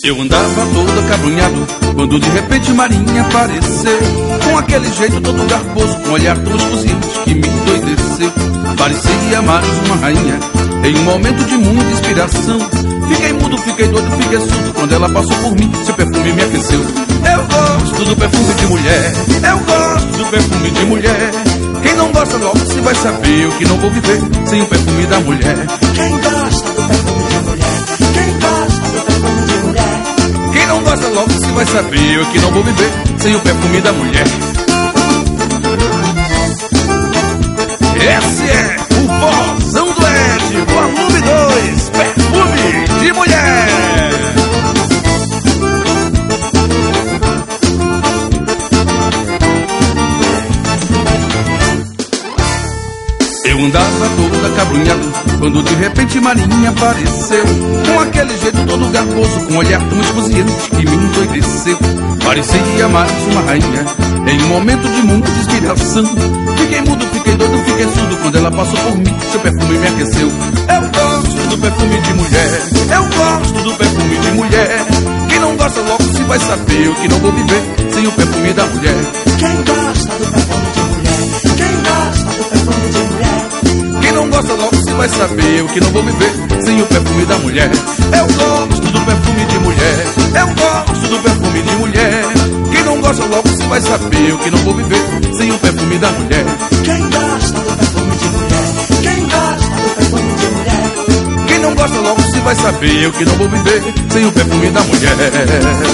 Eu andava todo acabrunhado quando de repente Marinha apareceu, com aquele jeito todo garboso, com um olhar tão esfuziante que me endoideceu. Parecia mais uma rainha em um momento de muita inspiração. Fiquei mudo, fiquei doido, fiquei surdo quando ela passou por mim, seu perfume me aqueceu. Eu gosto do perfume de mulher, eu gosto do perfume de mulher. Quem não gosta logo se vai saber o que não vou viver sem o perfume da mulher. Quem gosta do perfume de mulher, quem gosta do perfume de mulher. Quem não gosta logo se vai saber o que não vou viver sem o perfume da mulher. Esse é o forrozão do Ed, volume 2, perfume de mulher. Eu andava todo acabrunhado quando de repente Marinha apareceu, com aquele jeito todo garboso, com um olhar tão esfuziante que me endoideceu. Parecia mais uma rainha em um momento de muita inspiração. Fiquei mudo, fiquei doido, fiquei surdo quando ela passou por mim, seu perfume me aqueceu. Eu gosto do perfume de mulher, eu gosto do perfume de mulher. Quem não gosta logo se vai saber o que não vou viver sem o perfume da mulher. Quem gosta do perfume de mulher, quem gosta do perfume de mulher. Quem não gosta logo se vai saber o que não vou viver sem o perfume da mulher. Eu gosto do perfume de mulher, eu gosto do perfume de mulher. Quem não gosta logo se vai saber o que não vou viver sem o perfume da mulher. Quem gosta do perfume de mulher, quem gosta do perfume de mulher. Quem não gosta logo se vai saber o que não vou viver sem o perfume da mulher.